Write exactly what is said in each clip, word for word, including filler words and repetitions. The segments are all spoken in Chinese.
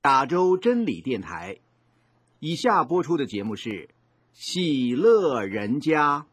亚洲真理电台，以下播出的节目是《喜乐人家》。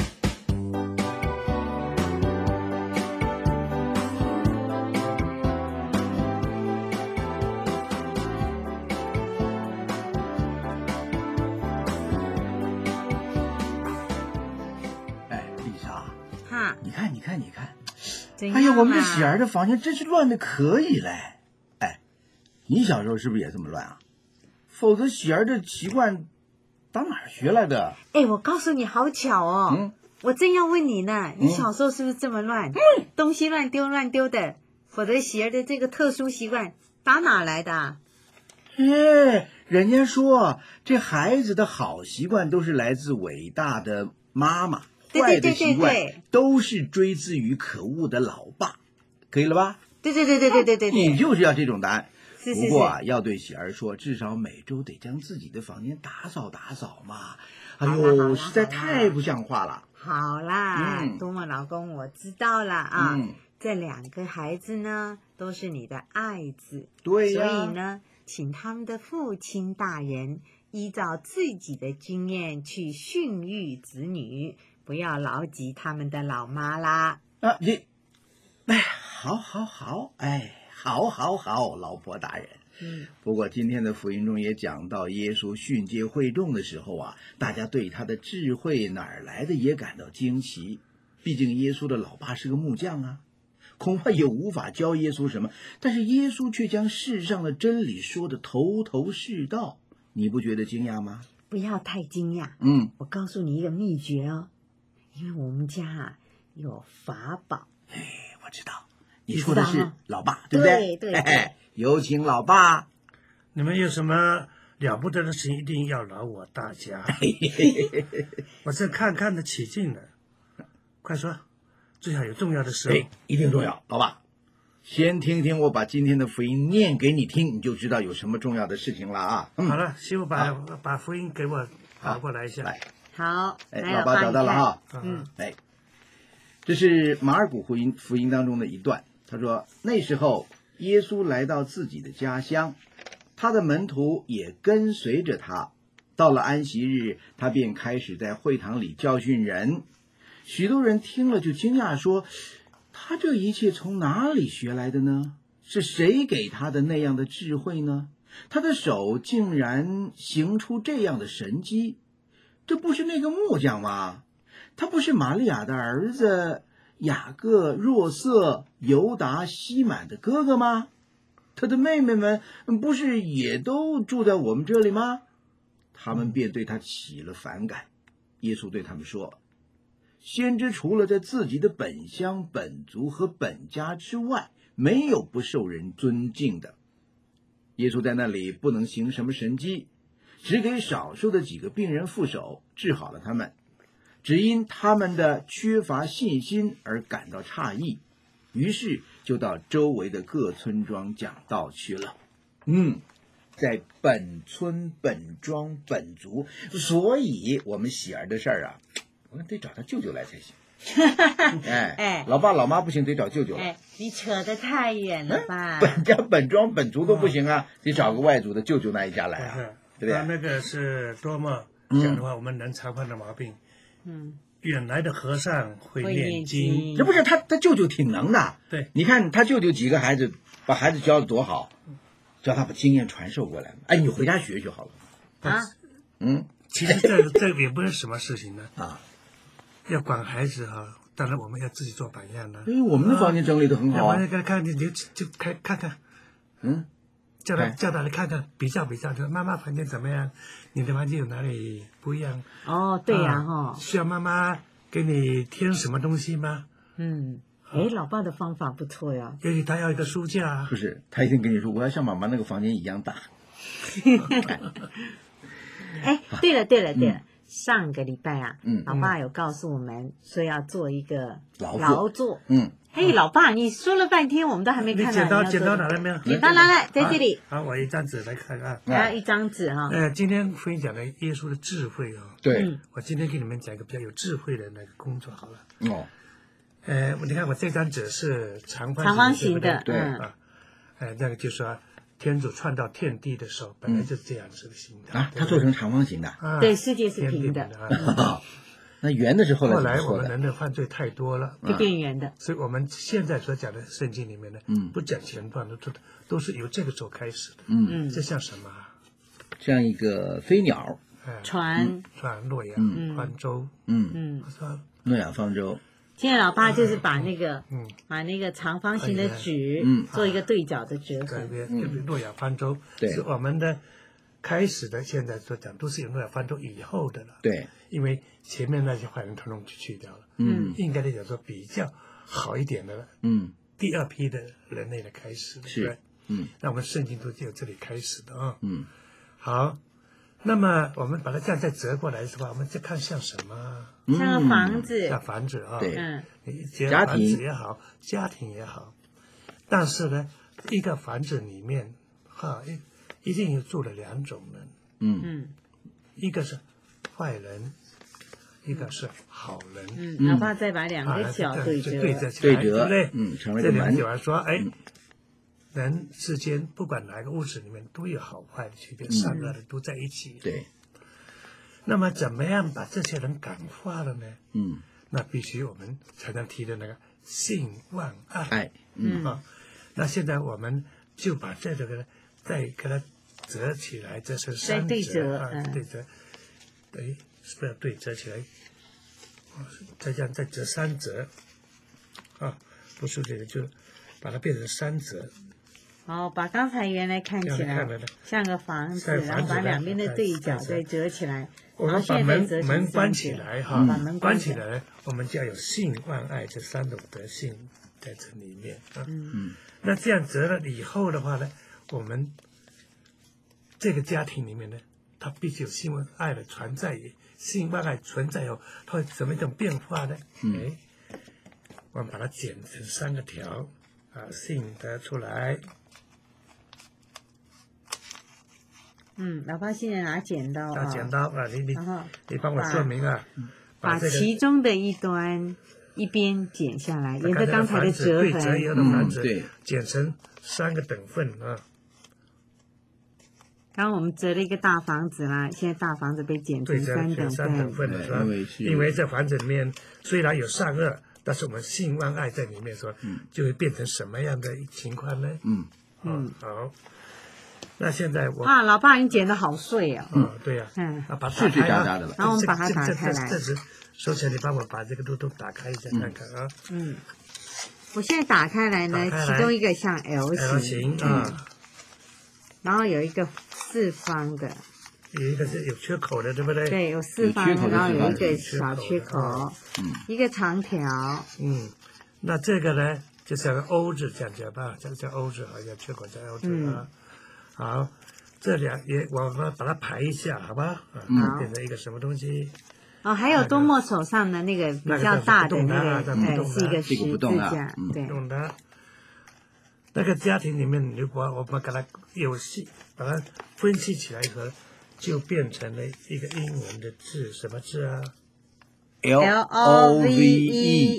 哎，丽莎， 哈， 你看，你看，你看， 怎样啊？ 哎呀，我们这喜儿的房间真是乱的可以嘞。哎，你小时候是不是也这么乱啊？否则喜儿的习惯打哪儿学来的？ 哎，我告诉你，好巧哦。 嗯， 我正要问你呢，你小时候是不是这么乱？嗯，东西乱丢乱丢的，否则喜儿的这个特殊习惯打哪来的啊？ 哎，人家说这孩子的好习惯都是来自伟大的妈妈，坏的习惯都是追自于可恶的老爸，可以了吧？ 对对对对对对对对， 你就是要这种答案。 是是是。 不过啊，要对喜儿说，至少每周得将自己的房间打扫打扫嘛。哎呦，实在太不像话了。 好啦， 嗯， 多么老公，我知道了啊。 嗯， 这两个孩子呢，都是你的爱子， 对呀。 所以呢，请他们的父亲大人依照自己的经验去训育子女，不要牢记他们的老妈啦。 啊，你，哎，好好好，哎。好好好，老婆大人。 嗯， 不过今天的福音中也讲到，耶稣训诫会众的时候啊，大家对他的智慧哪儿来的也感到惊奇。毕竟耶稣的老爸是个木匠啊，恐怕也无法教耶稣什么。但是耶稣却将世上的真理说得头头是道，你不觉得惊讶吗？ 不要太惊讶。 嗯， 我告诉你一个秘诀哦，因为我们家啊有法宝。 哎，我知道。你说的是老爸，对不对？对对对， 有请老爸。 你们有什么了不得的事，一定要劳我大家。我这看看得起劲了，快说，最好有重要的事。 哎，一定重要，老爸。先听听我把今天的福音念给你听，你就知道有什么重要的事情了啊。嗯、 好了，师傅把把福音给我拿过来一下。 来， 好， 哎，老爸找到了哈。 嗯， 哎，这是马尔谷福音福音当中的一段。他说，那时候耶稣来到自己的家乡，他的门徒也跟随着他。到了安息日，他便开始在会堂里教训人。许多人听了就惊讶说，他这一切从哪里学来的呢？是谁给他的那样的智慧呢？他的手竟然行出这样的神迹，这不是那个木匠吗？他不是玛利亚的儿子雅各、若瑟、犹达、西满的哥哥吗？他的妹妹们不是也都住在我们这里吗？他们便对他起了反感。耶稣对他们说，先知除了在自己的本乡、本族和本家之外，没有不受人尊敬的。耶稣在那里不能行什么神迹，只给少数的几个病人覆手，治好了他们。只因他们的缺乏信心而感到诧异，于是就到周围的各村庄讲道去了。嗯，在本村、本庄、本族，所以我们喜儿的事儿啊，我得找他舅舅来才行。哎哎，老爸老妈不行，得找舅舅。 哎，你扯得太远了吧？ 本家、本庄、本族都不行啊，得找个外族的舅舅那一家来啊，对不对？ 他那个是多么讲的话，我们能常犯的毛病。嗯，远来的和尚会念经， 这不是他他舅舅挺能的。 对， 你看他舅舅几个孩子，把孩子教的多好，叫他把经验传授过来。哎，你回家学学好了。 啊， 嗯，其实这这也不是什么事情呢。啊，要管孩子哈，当然我们要自己做榜样呢。 哎，我们的房间整理的很好啊。 我看看你就就看看看，嗯。叫他叫他来看看，比较比较，说妈妈房间怎么样？你的房间有哪里不一样？ 哦，对呀，哈、 啊，需要妈妈给你添什么东西吗？ 嗯，哎，老爸的方法不错呀。 也许他要一个书架， 不是，他一定跟你说，我要像妈妈那个房间一样大。 哎，对了对了对了，嗯、上个礼拜啊， 嗯， 老爸有告诉我们说要做一个劳劳作， 嗯。 嘿，老爸，你说了半天，我们都还没看到。 剪刀，剪刀拿来没有？ 剪刀拿来，在这里。 好，我一张纸来看啊。 还有一张纸哈。 呃，今天福音讲的耶稣的智慧哦。 对。 我今天给你们讲一个比较有智慧的那个工作好了。 哦。 呃，你看我这张纸是长方长方形的， 对啊。呃，那个就说天主创造天地的时候，本来就是这样子的形态啊，它做成长方形的。 啊， 对，世界是天地平的， 啊那圆的是后来后来我们怎么做的？ 人的犯罪太多了， 就变圆的。 所以我们现在所讲的圣经里面呢， 嗯不讲前段的，都都是由这个时候开始的。 嗯， 嗯， 这像什么啊？ 像一个飞鸟， 哎， 船， 船洛阳嗯方舟， 嗯， 嗯， 是吧？ 诺亚方舟， 现在老爸就是把那个嗯， 把那个长方形的纸嗯做一个对角的折这痕。 边就是诺亚方舟， 对是我们的开始的，现在所讲都是有诺亚方舟以后的了。 对， 因为前面那些坏人统统去去掉了， 嗯应该来讲说比较好一点的嗯第二批的人类的开始， 是对不对？ 嗯那我们圣经都是由这里开始的啊。 嗯好，那么我们把它这样再折过来的话，我们再看像什么？ 像个房子， 像房子啊， 对嗯你结家庭房子也好，家庭也好，但是呢，一个房子里面哈，一一定有住了两种人， 嗯嗯一个是坏人，一个是好人。 嗯， 嗯老爸再把两啊个角对折， 对折起来， 对折对不对？ 嗯成了一这两个门句话说，哎，人世间不管哪个物质里面都有好坏的区别，善恶的都在一起。 对， 那么怎么样把这些人感化了呢？ 嗯那必须我们常常提的那个性望爱。 爱，嗯啊，那现在我们就把这个再给它折起来，这是三再对折啊， 嗯对折，对，是不是要对折起来？啊，再这样再折三折，啊，不是这个，就把它变成三折， 好，把刚才原来看起来这样看来呢像个房子， 像房子然后把两边的对角对再折起来， 我然后们把门现在折成门关三折起来哈， 把门关起起来，我们就要有性、望、爱这三种德性在这里面啊。 嗯嗯那这样折了以后的话呢，我们这个家庭里面呢，它必须有性、望、爱的存在，性、望、爱存在以后，它会怎么一种变化呢？ 嗯哎，我们把它剪成三个条啊，性得出来， 嗯，老爸现在拿剪刀拿啊， 剪刀啊，你你然后你帮我说明啊， 把这个其中的一端一边剪下来，沿着刚才的折对折以后痕。 的盘子， 嗯对， 剪成三个等份啊。 刚刚我们折了一个大房子啦，现在大房子被剪对折成三等剪三等份。 份了，是吧？ 因为是因为在房子里面虽然有善恶，但是我们性望爱在里面说，就会变成什么样的情况呢？ 嗯嗯，好。那现在我， 啊，老爸，你剪的好碎哦。 嗯，对呀， 嗯啊，把它碎碎打开啊渣渣的了然后我们把它这这打开来这这是收起来，你帮我把这个洞洞打开一下看看啊。 嗯，我现在打开来呢， 打开来其中一个像 L L 型， 型啊， 然后有一个四方的， 有一个是有缺口的，对不对？ 对，有四方有缺口，的然后有一个四方小缺口哦， 嗯一个长条， 嗯，那这个呢，就像个 O 字这样讲吧，这个叫 O 字，好像缺口叫 O 字啊。好，这两也我们把它排一下，好吧？啊， 嗯变成一个什么东西？ 哦，还有多莫手上的那个比较大的那个， 那个是不动的啊呃，是一个这十字个不动啊架嗯， 对， 用的。那个家庭里面，如果我们给它有细，把它分析起来以后，就变成了一个英文的字，什么字啊？ ，L L O O V V E， E，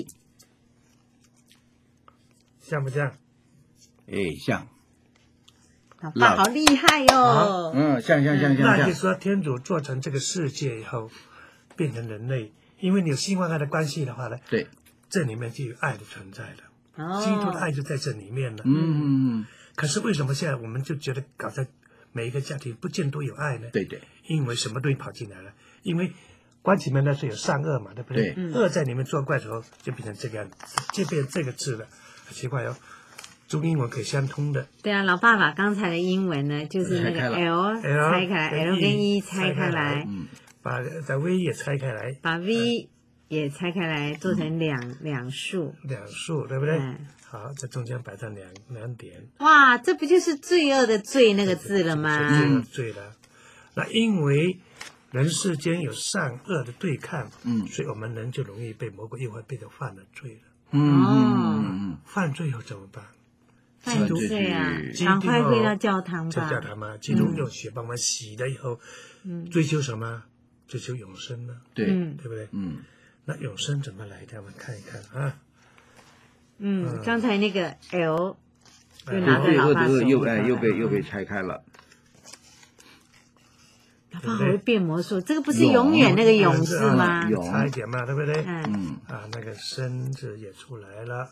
像不像？ 哎，像， 老爸好厉害哟！ 嗯，像像像像像， 那就说天主做成这个世界以后，变成人类，因为你有性望爱的关系的话呢， 对， 这里面就有爱的存在了。 哦， 基督的爱就在这里面了。 嗯， 可是为什么现在我们就觉得搞在每一个家庭不见都有爱呢？ 对对， 因为什么东西跑进来了？因为关起门来是有善恶嘛，对不对？ 对恶在里面作怪的时候，就变成这个样子，就变这个字了。很奇怪哦，中英文可以相通的。 对啊，老爸把刚才的英文呢，就是那个拆开了 L 拆开来 L ，L 跟 E 拆拆开开来来， 嗯， 把把 V 也拆开来， 把 V 也拆开来，做成两两竖。 两竖，对不对？ 嗯好，在中间摆上两两点， 哇，这不就是罪恶的罪那个字了吗？ 嗯，对了。那因为人世间有善恶的对抗， 嗯所以我们人就容易被魔鬼诱惑，变成犯了罪了。 嗯嗯嗯犯罪后怎么办？ 犯罪啊这！ 基督赶快回到教堂这吧。 叫他吗？基督用血帮我们洗了以后， 嗯追求什么？追求永生呢？ 对， 嗯对不对？ 嗯那永生怎么来的？我们看一看啊。 嗯，刚才那个 L 就拿着最后老爸手这个又哎里头来又被又被拆开了。 老爸还会变魔术，这个不是永远那个勇士吗？ 勇差一点嘛，对不对？ 嗯嗯啊，那个生字也出来了。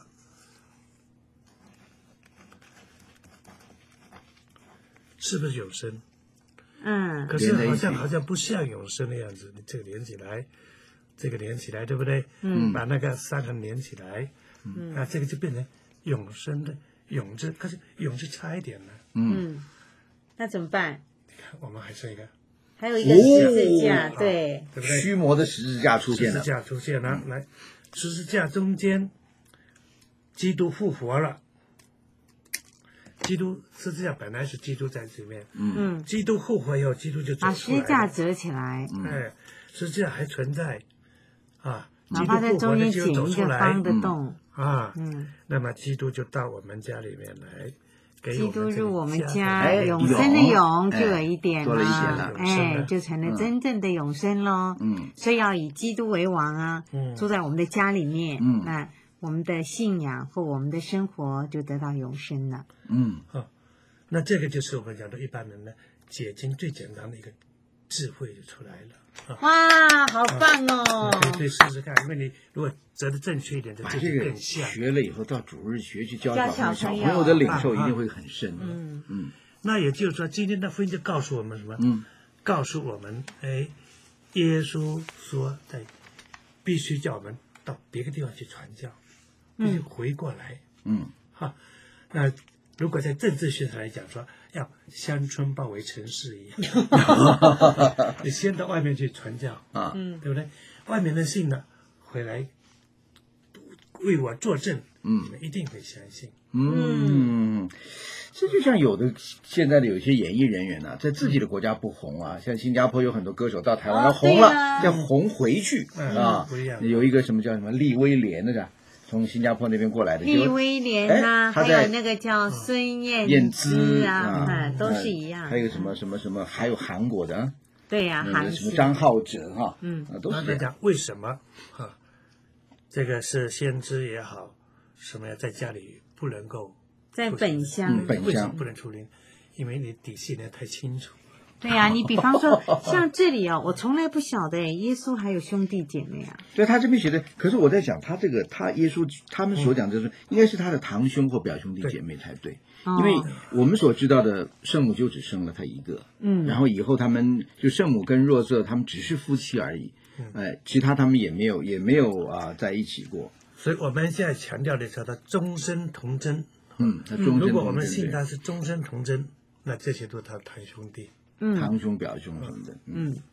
是不是永生？ 嗯可是连在一起好像好像不像永生的样子。你这个连起来，这个连起来，对不对？ 嗯把那个三横连起来， 嗯啊，这个就变成永生的永字。可是永字差一点呢。 嗯， 嗯，那怎么办？ 你看，我们还剩一个， 还有一个十字架， 哦对， 对不对？ 驱魔的十字架出现了。 十字架出现了，来，十字架中间，基督复活了。基督十字架本来是基督在这边， 嗯， 基督复活以后，基督就走把十出来了。 字架折起来， 哎，十字架还存在，啊， 哪怕在中间基剪一督复活的就走出来个方的洞， 啊， 嗯， 那么基督就到我们家里面来，给基督我们这入我们个家， 哎永生的永哎就有一点多了一点了哎，就成了真正的永生喽。 嗯所以要以基督为王啊， 嗯住在我们的家里面， 嗯那我们的信仰或我们的生活就得到永生了。 嗯那这个就是我们讲的一般人呢解经最简单的一个智慧就出来了啊。 哇，好棒哦！ 可以可以试试看，因为你如果折的正确一点，就这就把这个更像。 学了以后，到主日学去教教小朋友， 小朋友小朋友的领受一定会很深。 嗯嗯那也就是说，今天的福音就告诉我们什么？ 嗯告诉我们，哎，耶稣说在必须叫我们到别的地方去传教，必须回过来。 嗯哈，那如果在政治学上来讲说，要乡村包围城市一样，你先到外面去传教， 啊嗯对不对？外面的信呢，回来为我作证， 嗯你们一定会相信。 嗯，这就像有的现在的有一些演艺人员呢、在自己的国家不红啊，像新加坡有很多歌手到台湾哦他红了， 对啊要红回去嗯啊不一样。 有一个什么叫什么利威廉的是从新加坡那边过来的， 利就威廉呐、 哎他在还有那个叫孙燕燕姿姿啊，嗯，都是一样。 还有什么什么什么，还有韩国的啊对呀、 那韩式。 个什么张浩哲哈， 嗯啊，都是这样。 那来讲为什么啊？这个是先知也好，什么呀，在家里不能够在本乡嗯本乡为什么不能出灵？因为你底细呢太清楚。 对呀、你比方说像这里哦，我从来不晓得耶稣还有兄弟姐妹啊。 对他这边写的，可是我在想，他这个他耶稣他们所讲的是，应该是他的堂兄或表兄弟姐妹才对， 哦因为我们所知道的圣母就只生了他一个， 嗯然后以后他们就圣母跟若瑟他们只是夫妻而已，哎，其他他们也没有也没有啊在一起过， 所以我们现在强调的是他终身童真。 嗯，他终身如果我们同真对信他是终身童真，那这些都是他的堂兄弟。 嗯堂兄表兄什么的，嗯， 嗯，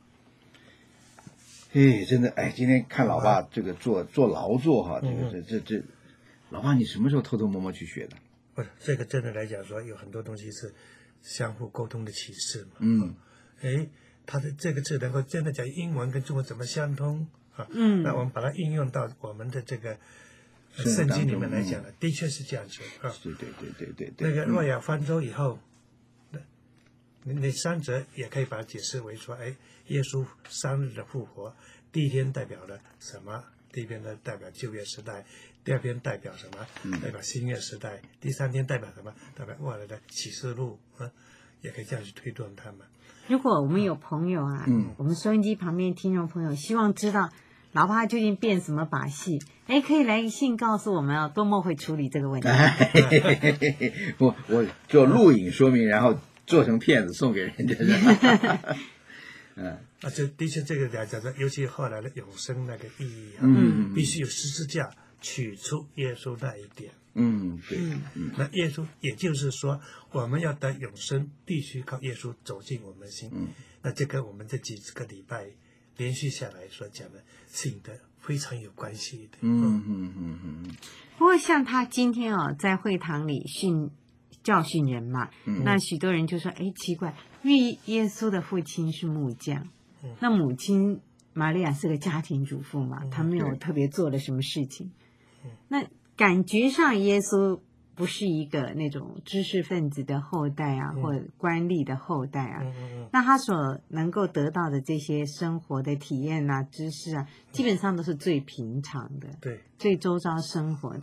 哎，真的哎，今天看老爸这个做做劳作哈，这个这这这，老爸你什么时候偷偷摸摸去学的？ 不是这个真的来讲说，有很多东西是相互沟通的启示嘛。 嗯哎，他的这个字能够真的讲英文跟中文怎么相通啊？ 嗯那我们把它应用到我们的这个呃生活当中圣经里面来讲呢，的确是这样子啊。 对对对对对对， 那个嗯诺亚方舟以后，那那那三者也可以把它解释为说，哎，耶稣三日的复活，第一天代表了什么？第一天呢代表旧约时代，第二天代表什么？代表新约时代，第三天代表什么？代表未来的启示录啊，也可以这样去推断它们。 如果我们有朋友啊， 嗯我们收音机旁边听众朋友希望知道老爸究竟变什么把戏，哎，可以来信告诉我们哦，多么会处理这个问题。 哎，我我做录影说明，然后做成片子送给人家。嗯啊，这的确这个来讲说，尤其后来的永生那个意义啊， 嗯必须有十字架取出耶稣那一点。 嗯，对， 嗯那耶稣，也就是说，我们要得永生，必须靠耶稣走进我们心。 嗯， 那这跟我们这几个礼拜连续下来所讲的信的非常有关系的。 嗯嗯嗯嗯不过像他今天哦，在会堂里训教训人嘛，那许多人就说，哎，奇怪，因为耶稣的父亲是木匠，那母亲玛利亚是个家庭主妇嘛，她没有对特别做了什么事情，那感觉上耶稣不是一个那种知识分子的后代啊，或者官吏的后代啊， 嗯嗯嗯， 那他所能够得到的这些生活的体验啊、知识啊，基本上都是最平常的， 对， 最周遭生活的。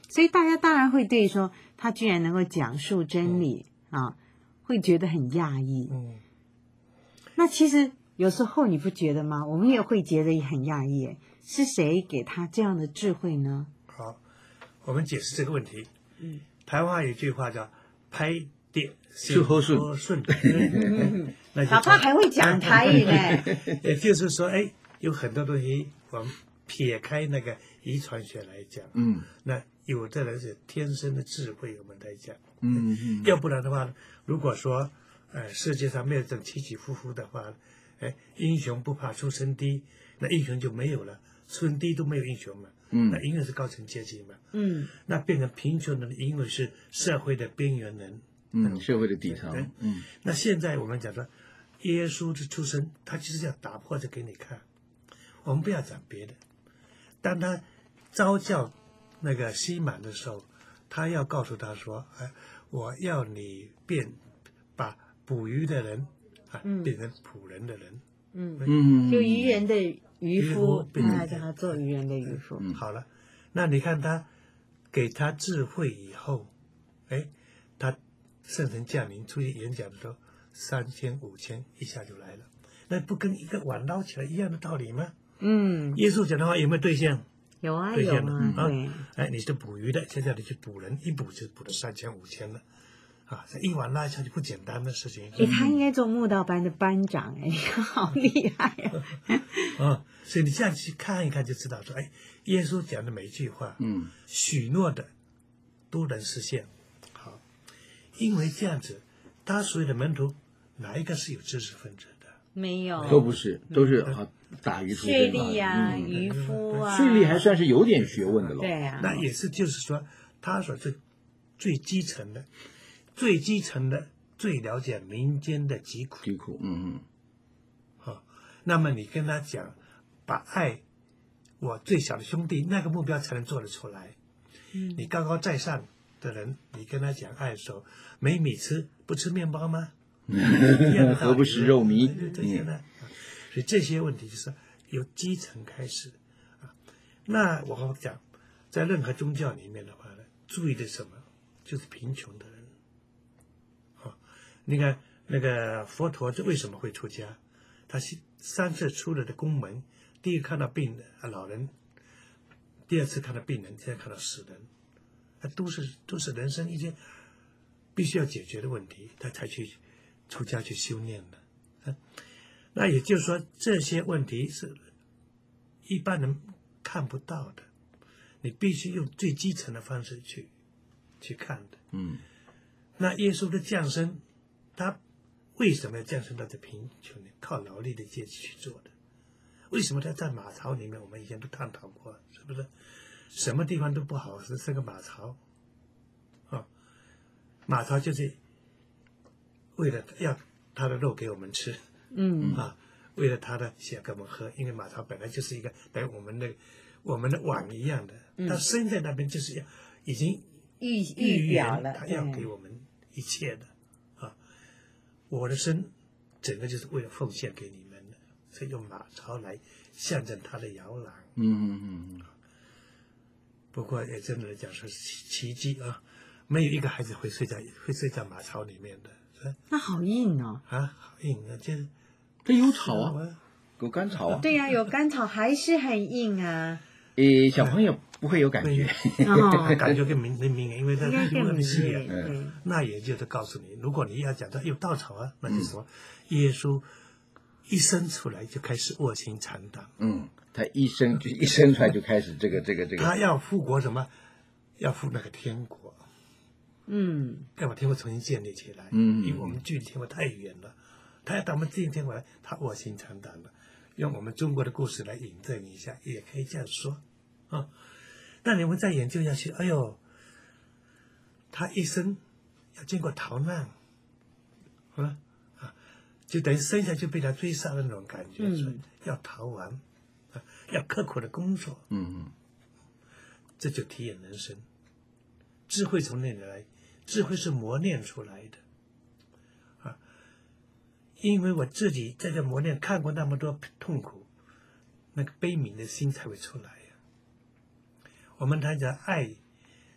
所以大家当然会对说他居然能够讲述真理、嗯、啊，会觉得很讶异。 嗯， 那其实有时候你不觉得吗？我们也会觉得很讶异，是谁给他这样的智慧呢？ 好，我们解释这个问题。 嗯， 台湾有一句话叫“拍电修好顺顺”，那爸爸还会讲台语呢。 也就是说，哎，有很多东西我们撇开那个遗传学来讲， 嗯那有的人是天生的智慧，我们来讲， 嗯嗯， 要不然的话，如果说呃世界上没有这种起起伏伏的话，哎，英雄不怕出身低，那英雄就没有了，出身低都没有英雄嘛， 嗯那因为是高层阶级嘛， 嗯， 那变成贫穷的人，因为是社会的边缘人， 嗯，社会的底层对， 嗯那现在我们讲说，耶稣的出生，他就是要打破这给你看。我们不要讲别的，当他招教那个西满的时候，他要告诉他说：“哎，我要你变，把捕鱼的人啊、 嗯变成捕人的人。 嗯， 嗯， 就渔人的渔渔夫夫，变成他叫他做渔人的渔夫。 嗯好了，那你看他给他智慧以后，哎，他圣神降临出去演讲的时候，三千五千一下就来了，那不跟一个碗捞起来一样的道理吗？ 嗯， 耶稣讲的话有没有兑现？ 有啊兑现了有啊， 啊对，！ 哎，你是捕鱼的，现在你去捕人，一捕就捕了三千五千了，啊，这一碗拉下去不简单的事情。 哎，他应该做慕道班的班长，哎，好厉害啊！ 啊，所以你这样去看一看就知道说，哎，耶稣讲的每一句话， 嗯许诺的都能实现。好，因为这样子，他所有的门徒哪一个是有知识分子的？ 没有， 都不是，都是啊打鱼出税身吏呀、 嗯渔夫啊， 税吏还算是有点学问的了。 对啊， 那也是就是说，他所最最基层的、最基层的、最了解民间的疾苦。 疾苦，嗯嗯啊，那么你跟他讲，把爱我最小的兄弟那个目标才能做得出来。 嗯你高高在上的人，你跟他讲爱的时候，没米吃不吃面包吗？一样的道理何不食肉糜对这些呢？所以这些问题就是由基层开始啊。那我们讲，在任何宗教里面的话呢，注意的什么？就是贫穷的人。啊，你看那个佛陀这为什么会出家？他是三次出了的宫门，第一个看到病人啊老人，第二次看到病人，现在看到死人，那都是都是人生一些必须要解决的问题，他才去出家去修炼的。啊，那也就是说，这些问题是一般人看不到的，你必须用最基层的方式去去看的。 嗯那耶稣的降生，他为什么要降生到这贫穷呢？靠劳力的阶级去做的。为什么他在马槽里面？我们以前都探讨过，是不是？什么地方都不好，是这个马槽啊，马槽就是为了要他的肉给我们吃， 嗯啊，为了他的血给我们喝，因为马槽本来就是一个等于我们的我们的碗一样的，他生在那边就是要已经预预预表了， 言他要给对我们一切的啊，我的生整个就是为了奉献给你们的，所以用马槽来象征他的摇篮。 嗯嗯嗯不过也真的来讲说是奇奇迹啊，没有一个孩子会睡在会睡在马槽里面的，是吧那好硬哦。 啊，好硬啊，就是这有草啊， 啊， 有甘草啊。 对呀、有甘草还是很硬啊。 诶，小朋友不会有感觉。 哦， 感觉更明更明显，因为它应该更明细显。 啊。 对， 那也就是告诉你，如果你要讲到有稻草啊，那就是说，耶稣一生出来就开始卧薪尝胆， 嗯，他一生就一生出来就开始这个这个这个。 他要复国什么？要复那个天国， 嗯要把天国重新建立起来。 嗯因为我们距离天国太远了，他要到我们建立天国来，他卧薪尝胆了。用我们中国的故事来引证一下，也可以这样说啊。那你们再研究下去，哎呦，他一生要经过逃难，啊啊，就等于生下就被他追杀的那种感觉， 嗯所以要逃亡啊，要刻苦的工作， 嗯嗯这就体验人生。智慧从那里来，智慧是磨练出来的，啊，因为我自己在这磨练看过那么多痛苦，那个悲悯的心才会出来呀、我们谈讲爱，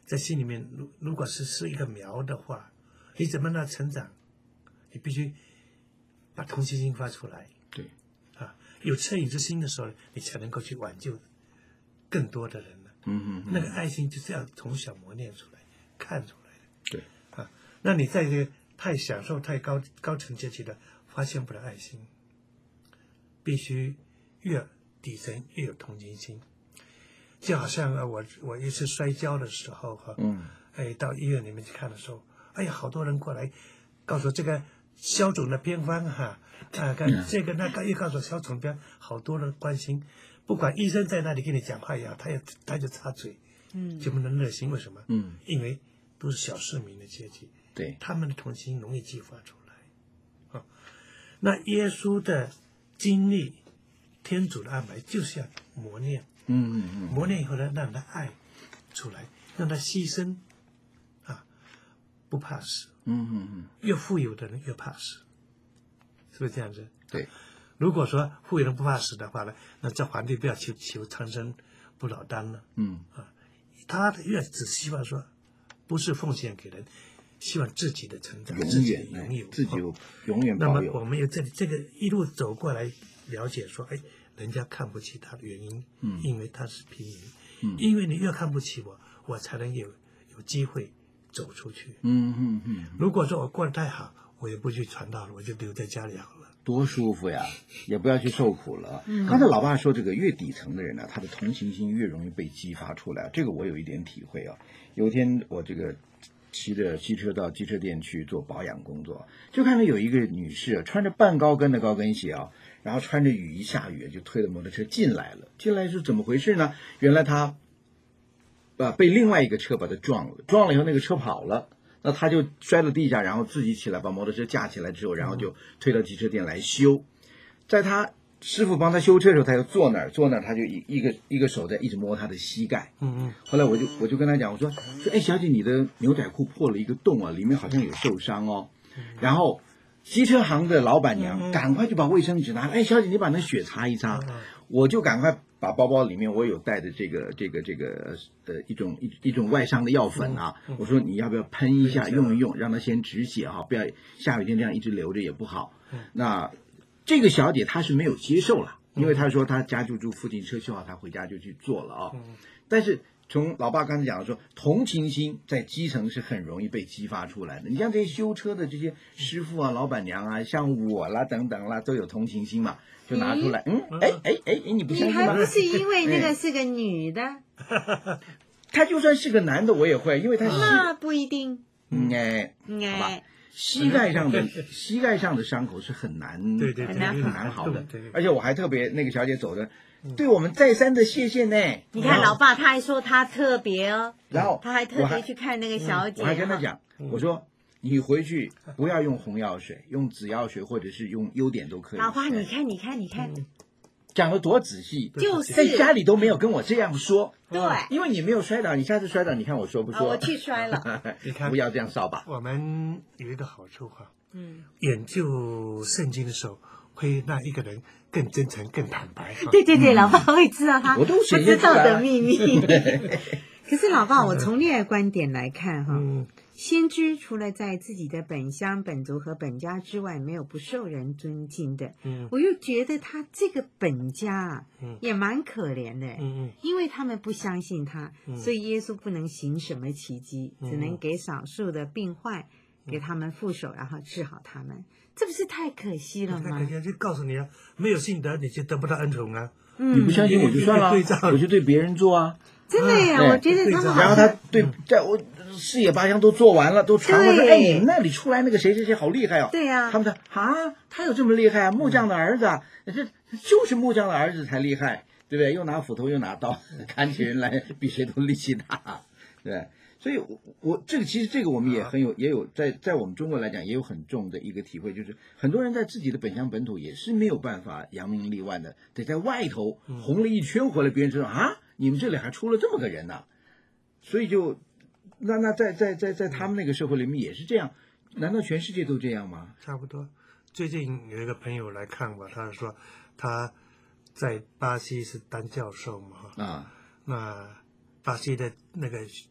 在心里面，如如果是是一个苗的话，你怎么让它成长？你必须把同情心发出来。 对， 啊，有恻隐之心的时候，你才能够去挽救更多的人了。 嗯嗯嗯， 那个爱心就是要从小磨练出来、看出来的。 对， 啊，那你在这个太享受、太高高层阶级的，发现不了爱心，必须越底层越有同情心。就好像呃，我我一次摔跤的时候哈， 嗯， 哎，到医院里面去看的时候，哎呀，好多人过来告诉我这个消肿的偏方哈，啊，看这个那个又告诉我消肿偏，好多人关心，不管医生在那里跟你讲话也好，他也他就插嘴， 嗯， 就不能热心，为什么？ 嗯， 因为都是小市民的阶级， 对， 他们的同情心容易激发出来，啊，那耶稣的经历，天主的安排就是要磨练。 嗯嗯嗯， 磨练以后呢，让他爱出来，让他牺牲，啊，不怕死。 嗯嗯嗯， 越富有的人越怕死，是不是这样子？ 对。 如果说富有人不怕死的话呢，那这皇帝不要求求长生不老丹了。 嗯啊，他越只希望说，不是奉献给人，希望自己的成长， 永自己远拥有， 自己有永远那么保有。 我们有这里这个一路走过来，了解说，哎。人家看不起他的原因， 嗯， 因为他是平民， 嗯， 因为你越看不起我，我才能有有机会走出去， 嗯嗯嗯。 如果说我过得太好，我也不去传道了，我就留在家里好了， 多舒服呀，也不要去受苦了。嗯，刚才老爸说，这个越底层的人呢，他的同情心越容易被激发出来，这个我有一点体会啊。有一天我这个骑着机车到机车店去做保养工作，就看到有一个女士啊，穿着半高跟的高跟鞋啊。然后穿着雨衣下雨就推着摩托车进来了，进来是怎么回事呢？原来他，啊被另外一个车把他撞了，撞了以后那个车跑了，那他就摔到地下，然后自己起来把摩托车架起来之后，然后就推到机车店来修。在他师傅帮他修车的时候，他又坐那儿，坐那儿他就一一个一个手在一直摸他的膝盖。 嗯嗯。 后来我就我就跟他讲，我说说哎小姐，你的牛仔裤破了一个洞啊，里面好像有受伤哦，然后。机车行的老板娘赶快就把卫生纸拿来，哎，小姐，你把那血擦一擦。我就赶快把包包里面我有带的这个这个这个呃一种一一种外伤的药粉啊，我说你要不要喷一下，用一用，让它先止血啊，不要下雨天这样一直留着也不好。那这个小姐她是没有接受了，因为她说她家就住附近，车修好她回家就去做了啊。但是。从老爸刚才讲的说，同情心在基层是很容易被激发出来的。你像这些修车的这些师傅啊、老板娘啊，像我啦等等啦，都有同情心嘛，就拿出来，嗯，哎哎哎哎，你不相信吗？ 你还不是因为那个是个女的？ 他就算是个男的，我也会，因为他那不一定。 嗯哎，好吧。膝盖上的膝盖上的伤口是很难， 对对对， 很难好的。而且我还特别那个小姐走的，对我们再三的谢谢呢。 你看老爸，他还说他特别哦， 然后他还特别去看那个小姐。 我还跟他讲，我说你回去不要用红药水，用紫药水或者是用优点都可以。 老爸，你看你看你看， 讲得多仔细， 就是在家里都没有跟我这样说。 对， 因为你没有摔倒，你下次摔倒，你看我说不说？ 我去摔了。 你看， 不要这样扫把。 我们有一个好处哈。 嗯， 研究圣经的时候，会让一个人更真诚、更坦白。 对对对，老爸会知道他不知道的秘密。可是老爸，我从恋爱观点来看哈， 嗯， 先知除了在自己的本乡、本族和本家之外，没有不受人尊敬的。 嗯， 我又觉得他这个本家啊， 嗯， 也蛮可怜的。 嗯嗯， 因为他们不相信他， 嗯， 所以耶稣不能行什么奇迹， 嗯， 只能给少数的病患。给他们副手，然后治好他们，这不是太可惜了吗？ 太可惜了，就告诉你啊，没有信德，你就得不到恩宠啊。 嗯，你不相信我就算了，我就对别人做啊。 真的呀，我觉得他们。 然后他对，在我四野八乡都做完了，都传过来。哎，你们那里出来那个谁谁谁好厉害哦。 对呀。 他们说啊，他有这么厉害啊？木匠的儿子，这就是木匠的儿子才厉害，对不对？又拿斧头又拿刀，看起人来比谁都力气大，对。所以我，我这个其实这个我们也很有，也有在在我们中国来讲也有很重的一个体会，就是很多人在自己的本乡本土也是没有办法扬名立万的，得在外头红了一圈回来，别人知道啊，你们这里还出了这么个人呢，所以就那那在在在在他们那个社会里面也是这样，难道全世界都这样吗？ 差不多。最近有一个朋友来看我，他说他在巴西是当教授嘛， 啊， 那巴西的那个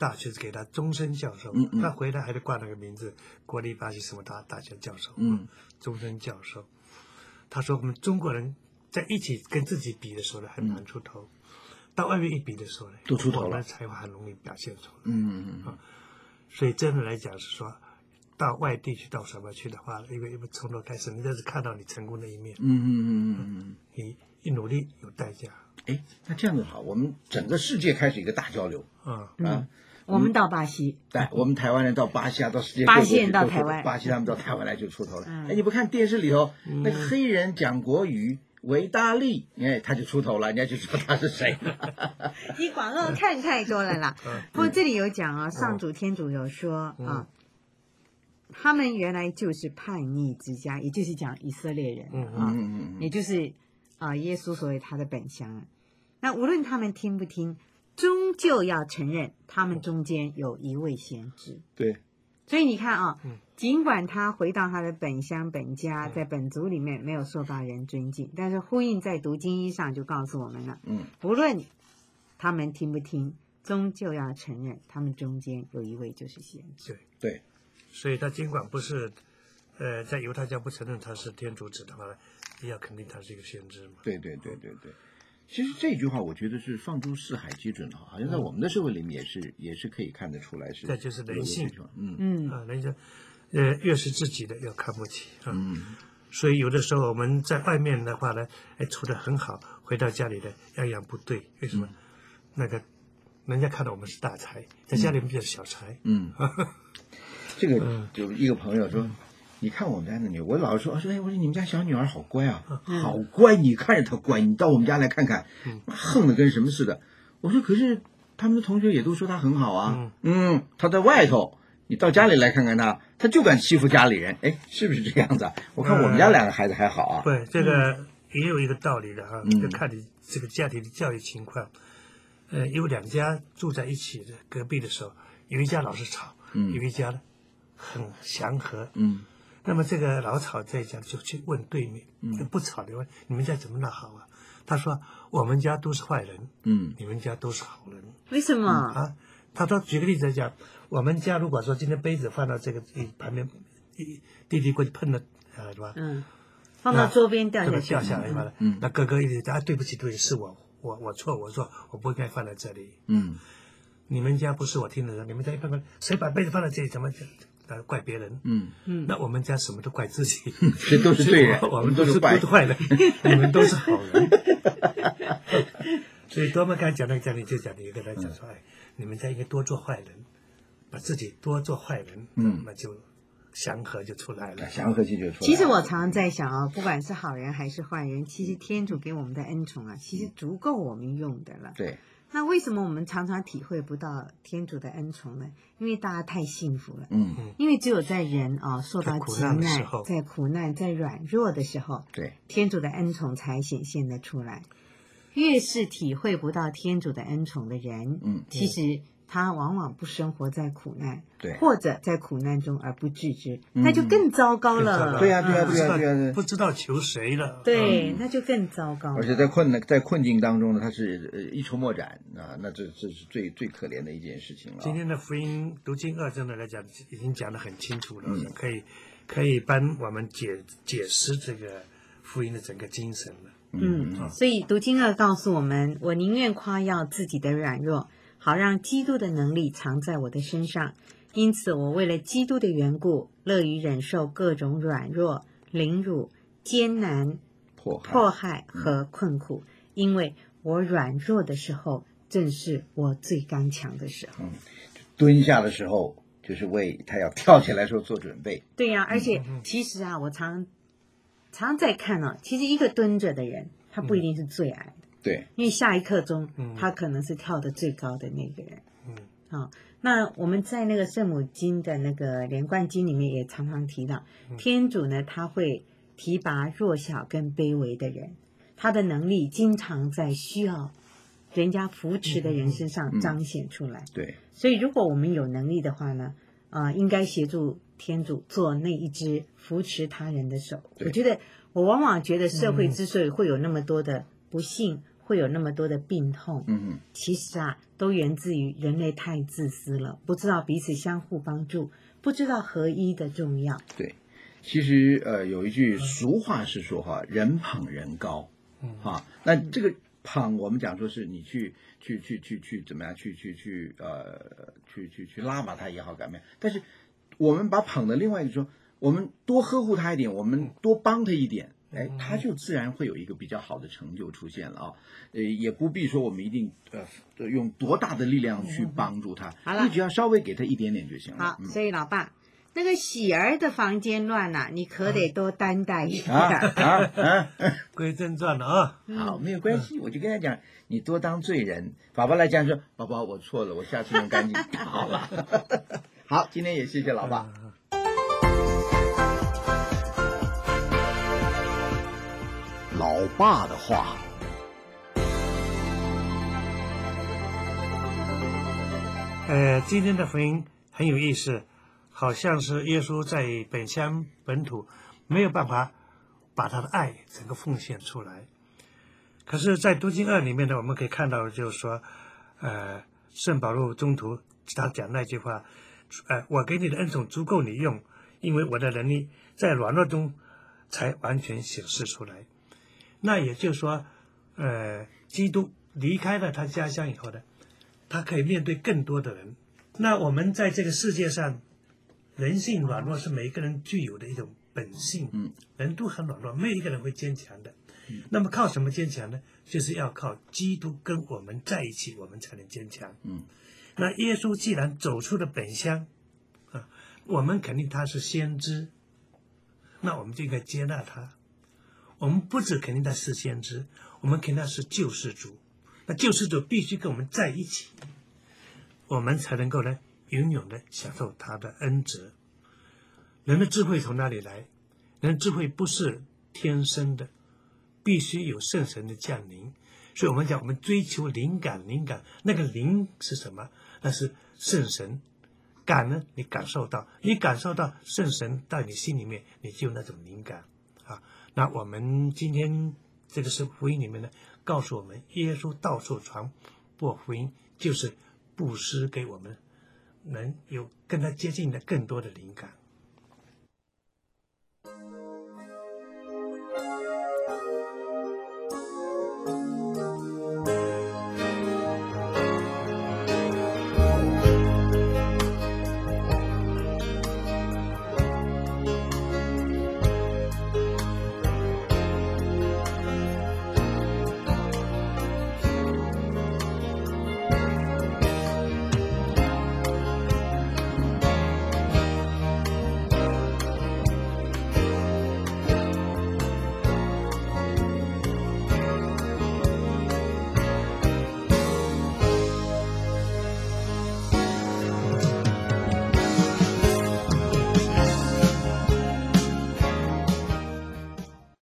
大学给他终身教授， 嗯嗯他回来还是挂那个名字，国立巴西什么大大学教授， 嗯， 终身教授。他说我们中国人在一起跟自己比的时候呢，很难出头，到外面一比的时候呢， 都出头了我们的才华很容易表现出来。 嗯嗯嗯， 所以真的来讲是说，到外地去到什么去的话，因为因为从头开始，人家是看到你成功的一面， 嗯嗯嗯嗯嗯， 你一努力有代价。 哎，那这样子好，我们整个世界开始一个大交流啊、 啊。 我们到巴西， 对，我们台湾人到巴西啊，到世界各国巴西人去都到台湾巴西他们到台湾来就出头了。 嗯哎，你不看电视里头嗯那个黑人讲国语，维大利，哎，他就出头了，人家就知道他是谁。 你广告看太多了啦。不过这里有讲啊，上主天主有说啊，他们原来就是叛逆之家，也就是讲以色列人嗯啊， 嗯嗯嗯也就是啊耶稣所谓他的本乡。那无论他们听不听，终究要承认他们中间有一位先知。 对， 所以你看啊嗯， 尽管他回到他的本乡本家，在本族里面没有受到人尊敬，但是呼应在读经一上就告诉我们了， 嗯， 无论他们听不听，终究要承认他们中间有一位就是先知。 对， 对， 所以他尽管不是，呃，在犹太教不承认他是天主子的话呢，也要肯定他是一个先知嘛。 对对对对对。其实这句话我觉得是放诸四海皆准的，好像在我们的社会里面也是也是可以看得出来是。 这就是人性。 嗯嗯啊，人家，呃，越是自己的要看不起啊。 嗯所以有的时候我们在外面的话呢，哎，处得很好，回到家里的样样不对，为什么？ 嗯那个人家看到我们是大才，在家里面就是小才。 嗯，这个就一个朋友说。你看我们家那女，我老说，说哎，我说你们家小女儿好乖啊，好乖，你看着她乖，你到我们家来看看，横的跟什么似的。我说可是他们的同学也都说她很好啊，嗯，她在外头，你到家里来看看她，她就敢欺负家里人，哎，是不是这样子啊？我看我们家两个孩子还好啊。 对，这个也有一个道理的哈， 嗯就看你这个家庭的教育情况。呃，有两家住在一起的隔壁的时候，有一家老是吵， 嗯有一家呢很祥和， 嗯那么这个老吵这一家就去问对面， 嗯就不吵的问你们家怎么那好啊？他说我们家都是坏人， 嗯你们家都是好人为什么？ 啊。他说举个例子来讲，我们家如果说今天杯子放到这个一旁边，一弟弟过去碰了，啊，是吧？ 嗯，放到桌边掉这么下去， 掉下来嘛， 嗯那哥哥一直啊，对不起，对不起，是我，我我错，我错，我不应该放在这里。 嗯你们家不是我听的，你们家一般般，谁把杯子放在这里，怎么呃怪别人？ 嗯， 嗯， 那我们家什么都怪自己， 这都是罪人， 我们我们都是坏都是坏人，你们都是好人。所以多么刚才讲那个家庭就讲的一个人讲说，哎，你们家应该多做坏人，把自己多做坏人， 嗯那就祥和就出来了。 祥和气就出来了。 其实我常常在想啊，不管是好人还是坏人，其实天主给我们的恩宠啊，其实足够我们用的了。 对， 那为什么我们常常体会不到天主的恩宠呢？因为大家太幸福了。 嗯因为只有在人啊受到在苦极难的时候在苦难、在软弱的时候， 对， 天主的恩宠才显现得出来。越是体会不到天主的恩宠的人， 嗯其实他往往不生活在苦难， 对或者在苦难中而不自知， 嗯那就更糟糕更糟了。 糕对呀对呀嗯对呀对呀对呀不知道求谁了。 对，那就更糟糕了。 而且在困难在困境当中呢，他是呃一筹莫展啊，那这这是最最可怜的一件事情了。 今天的福音读经二真的来讲，已经讲得很清楚了， 嗯可以可以帮我们解解释这个福音的整个精神了。 嗯，所以读经二告诉我们，我宁愿夸耀自己的软弱，好让基督的能力藏在我的身上。因此，我为了基督的缘故，乐于忍受各种软弱、凌辱、艰难、 迫害迫害和困苦，因为我软弱的时候，正是我最刚强的时候。 蹲下的时候，就是为他要跳起来的时候做准备。 对呀、而且其实啊，我常常在看啊，其实一个蹲着的人，他不一定是最矮的。 对， 因为下一刻钟嗯， 他可能是跳得最高的那个人。 嗯， 好、那我们在那个圣母经的那个连贯经里面也常常提到，天主呢，他会提拔弱小跟卑微的人，他的能力经常在需要人家扶持的人身上彰显出来。 对， 所以，如果我们有能力的话呢，啊、应该协助天主做那一只扶持他人的手。 对我觉得，我往往觉得社会之所以会有那么多的不幸， 会有那么多的病痛， 嗯其实啊，都源自于人类太自私了，不知道彼此相互帮助，不知道合一的重要。 对，其实呃有一句俗话是说哈，人捧人高， 嗯啊，那这个捧我们讲说是你去去去去去怎么样去去去呃去去去拉拔他也好，干嘛？但是我们把捧的另外一个说，我们多呵护他一点，我们多帮他一点。哎，他就自然会有一个比较好的成就出现了啊，呃，也不必说我们一定呃用多大的力量去帮助他， 好了你只要稍微给他一点点就行了。 好， 嗯、 所以老爸，那个喜儿的房间乱呐、啊，你可得多担待一点。 啊啊啊！ 归正传了啊。 好，没有关系，我就跟他讲，你多当罪人。宝宝来讲说，宝宝我错了，我下次弄干净。好了，好，今天也谢谢老爸。老爸的话。 呃，今天的福音很有意思，好像是耶稣在本乡本土没有办法把他的爱整个奉献出来。可是，在读经二里面呢，我们可以看到，就是说，呃，圣保禄中途他讲那句话，呃，我给你的恩宠足够你用，因为我的能力在软弱中才完全显示出来。那也就是说，呃，基督离开了他家乡以后呢，他可以面对更多的人。那我们在这个世界上，人性软弱是每一个人具有的一种本性， 嗯， 人都很软弱，没有一个人会坚强的。嗯、那么靠什么坚强呢？就是要靠基督跟我们在一起，我们才能坚强。 嗯， 那耶稣既然走出了本乡，啊，我们肯定他是先知，那我们就应该接纳他。我们不只肯定他是先知，我们肯定他是救世主。那救世主必须跟我们在一起，我们才能够呢永远的享受他的恩泽。人的智慧从哪里来？人的智慧不是天生的，必须有圣神的降临。所以我们讲，我们追求灵感，灵感那个灵是什么？那是圣神。感呢，你感受到，你感受到圣神到你心里面，你就有那种灵感啊。那我们今天这个是福音里面呢，告诉我们，耶稣到处传播福音，就是布施给我们能有跟他接近的更多的灵感。